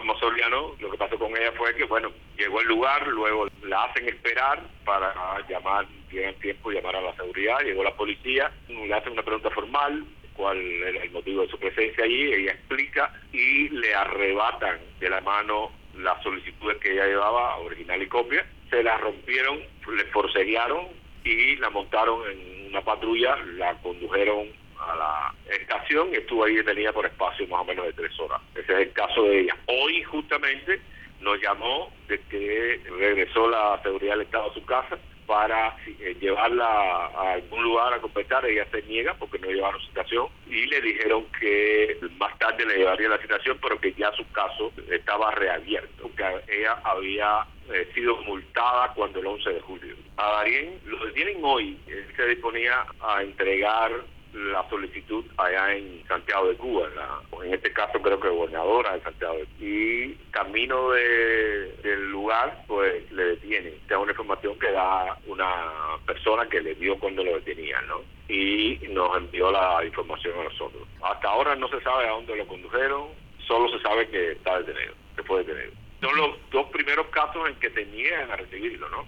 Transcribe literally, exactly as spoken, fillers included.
Norma Soriano, lo que pasó con ella fue que, bueno, llegó al lugar, luego la hacen esperar para llamar, llega el tiempo, llamar a la seguridad, llegó la policía, le hacen una pregunta formal, cuál era el motivo de su presencia allí, ella explica y le arrebatan de la mano las solicitudes que ella llevaba, original y copia, se las rompieron, le forcejearon y la montaron en una patrulla, la condujeron a la estación y estuvo ahí detenida por espacio más o menos de tres horas. Ese es el caso de ella. Hoy justamente nos llamó de que regresó la seguridad del Estado a su casa para eh, llevarla a algún lugar a completar. Ella se niega porque no llevaron citación y le dijeron que más tarde le llevaría la citación, pero que ya su caso estaba reabierto, que ella había eh, sido multada cuando el once de julio. A Darien lo detienen hoy. Él se disponía a entregar la solicitud allá en Santiago de Cuba, en, la, en este caso creo que gobernadora de Santiago de Cuba. Y camino de, del lugar, pues le detienen. Esta es una información que da una persona que le dio cuando lo detenían, ¿no? Y nos envió la información a nosotros. Hasta ahora no se sabe a dónde lo condujeron, solo se sabe que está detenido, que fue detenido. Son los dos primeros casos en que se niegan a recibirlo, ¿no?